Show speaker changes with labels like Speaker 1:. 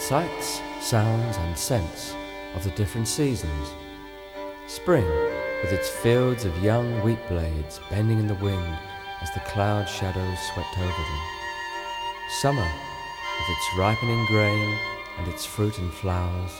Speaker 1: sights, sounds and scents of the different seasons. Spring, with its fields of young wheat blades bending in the wind as the cloud shadows swept over them. Summer, with its ripening grain and its fruit and flowers.